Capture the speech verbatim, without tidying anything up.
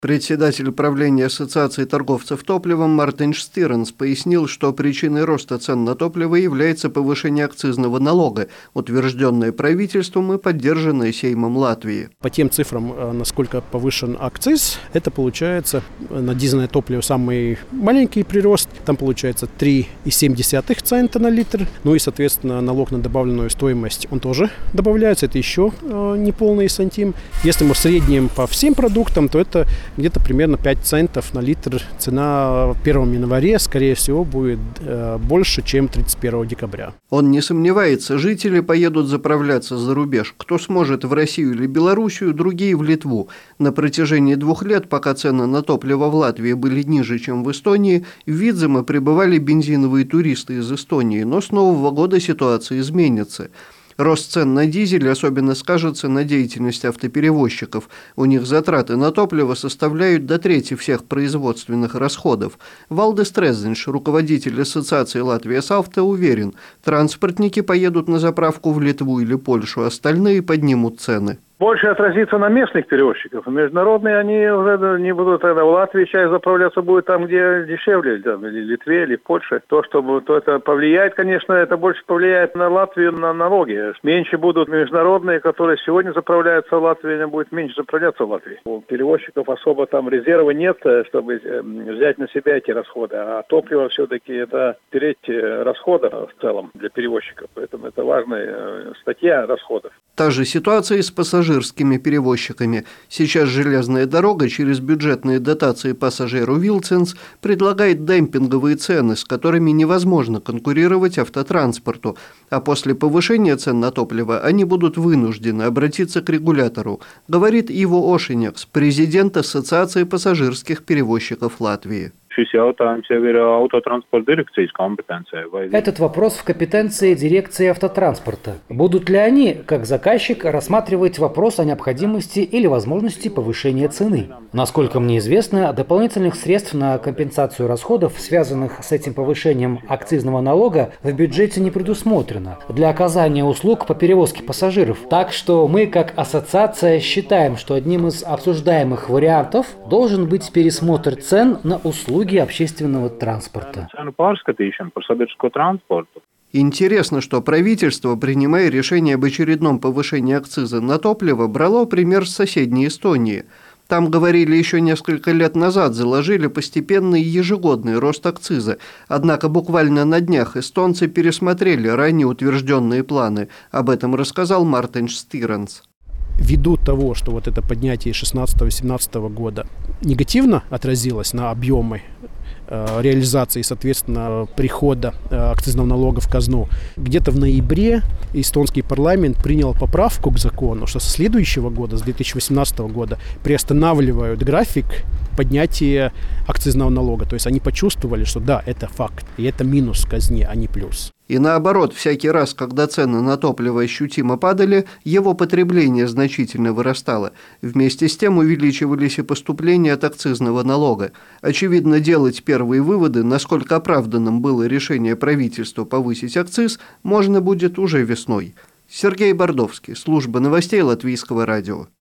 Председатель правления Ассоциации торговцев топливом Мартин Штиренс пояснил, что причиной роста цен на топливо является повышение акцизного налога, утвержденное правительством и поддержанное Сеймом Латвии. По тем цифрам, насколько повышен акциз, это получается на дизельное топливо самый маленький прирост. Там получается три и семь десятых цента на литр. Ну и, соответственно, налог на добавленную стоимость, он тоже добавляется. Это еще неполный сантим. Если мы в среднем по всем продуктам, то это где-то примерно пять центов на литр. Цена первого января, скорее всего, будет э, больше, чем тридцать первого декабря. Он не сомневается, жители поедут заправляться за рубеж. Кто сможет в Россию или Белоруссию, другие в Литву. На протяжении двух лет, пока цены на топливо в Латвии были ниже, чем в Эстонии, в Видземе прибывали бензиновые туристы из Эстонии. Но с нового года ситуация изменится. Рост цен на дизель особенно скажется на деятельности автоперевозчиков. У них затраты на топливо составляют до трети всех производственных расходов. Валдис Трезденш, руководитель Ассоциации Латвия Авто, уверен, транспортники поедут на заправку в Литву или Польшу, остальные поднимут цены. Больше отразится на местных перевозчиков. Международные они уже не будут тогда. В Латвии часть заправляться будет там, где дешевле, там, или в Литве, или в Польше. То, что то это повлияет, конечно, это больше повлияет на Латвию, на налоги. Меньше будут международные, которые сегодня заправляются в Латвии, они будут меньше заправляться в Латвии. У перевозчиков особо там резерва нет, чтобы взять на себя эти расходы. А топливо все-таки это треть расходов в целом для перевозчиков. Поэтому это важная статья расходов. Та же ситуация и с пассажирскими перевозчиками. Сейчас железная дорога через бюджетные дотации пассажиру Вилценс предлагает демпинговые цены, с которыми невозможно конкурировать автотранспорту. А после повышения цен на топливо они будут вынуждены обратиться к регулятору, говорит Иво Ошинекс, президент Ассоциации пассажирских перевозчиков Латвии. Этот вопрос в компетенции дирекции автотранспорта. Будут ли они, как заказчик, рассматривать вопрос о необходимости или возможности повышения цены? Насколько мне известно, дополнительных средств на компенсацию расходов, связанных с этим повышением акцизного налога, в бюджете не предусмотрено для оказания услуг по перевозке пассажиров. Так что мы, как ассоциация, считаем, что одним из обсуждаемых вариантов должен быть пересмотр цен на услуги общественного транспорта. Интересно, что правительство, принимая решение об очередном повышении акциза на топливо, брало пример с соседней Эстонии. Там, говорили, еще несколько лет назад заложили постепенный ежегодный рост акциза. Однако буквально на днях эстонцы пересмотрели ранее утвержденные планы. Об этом рассказал Мартин Штиренс. Ввиду того, что вот это поднятие шестнадцатого-семнадцатого года негативно отразилось на объемы э, реализации, соответственно, прихода э, акцизного налога в казну, где-то в ноябре эстонский парламент принял поправку к закону, что со следующего года, с две тысячи восемнадцатого года, приостанавливают график поднятия акцизного налога. То есть они почувствовали, что да, это факт, и это минус в казне, а не плюс. И наоборот, всякий раз, когда цены на топливо ощутимо падали, его потребление значительно вырастало. Вместе с тем увеличивались и поступления от акцизного налога. Очевидно, делать первые выводы, насколько оправданным было решение правительства повысить акциз, можно будет уже весной. Сергей Бордовский, служба новостей Латвийского радио.